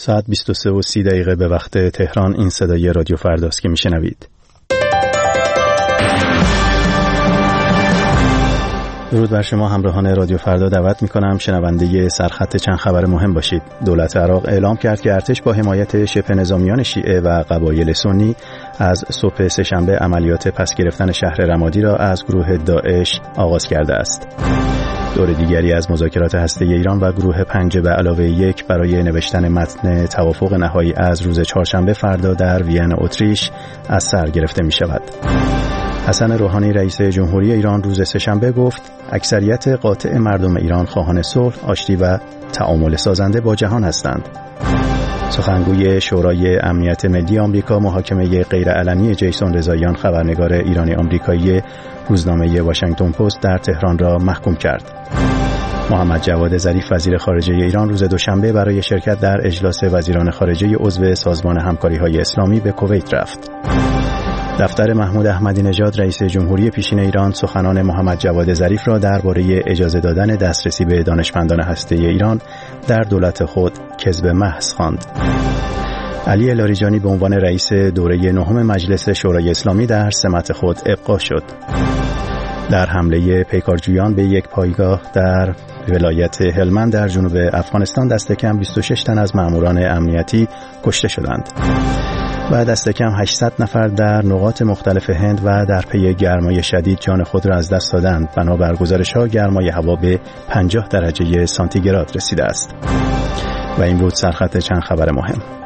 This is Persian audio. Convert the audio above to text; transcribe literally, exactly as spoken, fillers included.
ساعت بیست و سه و سی دقیقه به وقت تهران. این صدای رادیو فرداست که میشنوید. درود بر شما همراهان رادیو فردا. دعوت میکنم شنونده سرخط چند خبر مهم باشید. دولت عراق اعلام کرد که ارتش با حمایت شبه نظامیان شیعه و قبایل سنی از صبح سه‌شنبه عملیات پس گرفتن شهر رمادی را از گروه داعش آغاز کرده است. دور دیگری از مذاکرات هسته‌ای ایران و گروه پنج به علاوه یک برای نوشتن متن توافق نهایی از روز چهارشنبه فردا در وین اتریش از سر گرفته می شود. حسن روحانی رئیس جمهوری ایران روز سه‌شنبه گفت اکثریت قاطع مردم ایران خواهان صلح، آشتی و تعامل سازنده با جهان هستند. سخنگوی شورای امنیت ملی آمریکا محاکمه غیرعلنی جیسون رضاییان خبرنگار ایرانی آمریکایی روزنامه واشنگتن پست در تهران را محکوم کرد. محمد جواد ظریف وزیر خارجه ایران روز دوشنبه برای شرکت در اجلاس وزیران خارجه عضو سازمان همکاری‌های اسلامی به کویت رفت. دفتر محمود احمدی نژاد رئیس جمهوری پیشین ایران سخنان محمد جواد ظریف را درباره اجازه دادن دسترسی به دانشمندان هسته‌ای ایران در دولت خود کذب محض خواند. علی لاریجانی به عنوان رئیس دوره نهم مجلس شورای اسلامی در سمت خود ابقا شد. در حمله پیکارجویان به یک پایگاه در ولایت هلمند در جنوب افغانستان دست کم بیست و شش تن از ماموران امنیتی کشته شدند و دست کم هشتصد نفر در نقاط مختلف هند و در پی گرمای شدید جان خود را از دست دادند. بنابر گزارش‌ها گرمای هوا به پنجاه درجه سانتیگراد رسیده است. و این بود سرخط چند خبر مهم.